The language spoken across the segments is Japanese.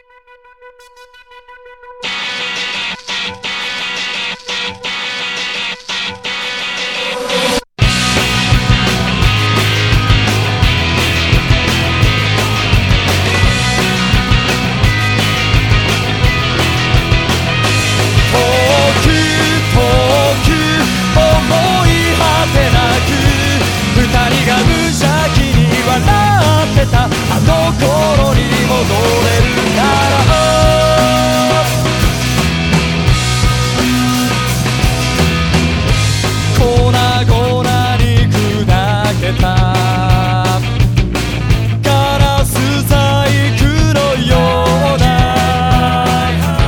あの頃に戻れるなら粉々に砕けたガラス細工のような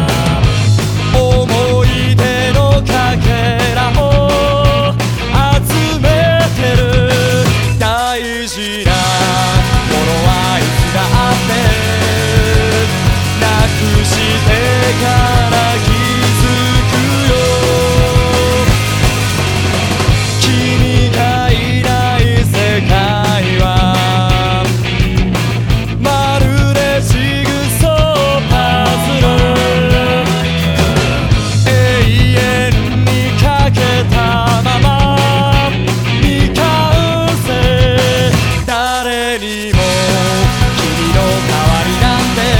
思い出のかけらを集めてる大事なから気づくよ君がいない世界はまるでジグソーパズル永遠にかけたまま未完成誰にも君の代わりなんて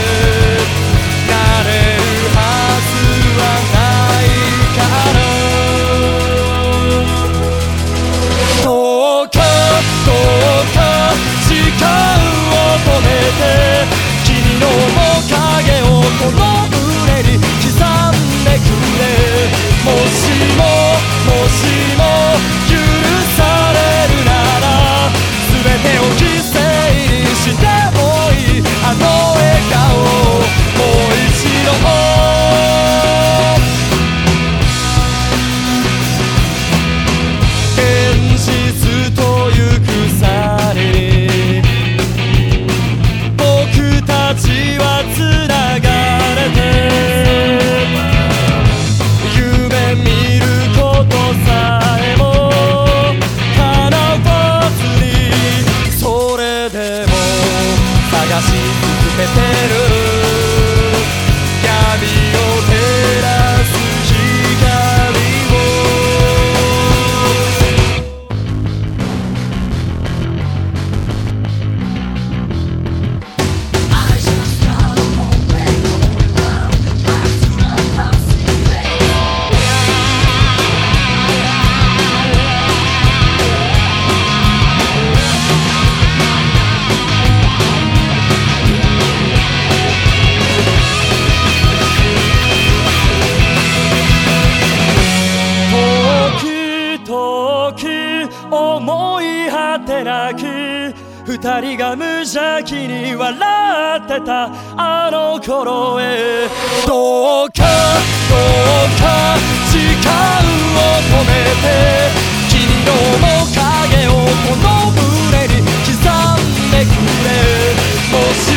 君の面影をこの胸に刻んでくれもしも許されるなら全てを犠牲にしてもいいあの笑顔をもう一度現実という鎖たちはつながれて夢見ることさえも叶わずにそれでも探し続けてる闇を照らす光を思い果てなく二人が無邪気に笑ってたあの頃へどうか時間を止めて君の面影をこの胸に刻んでくれもし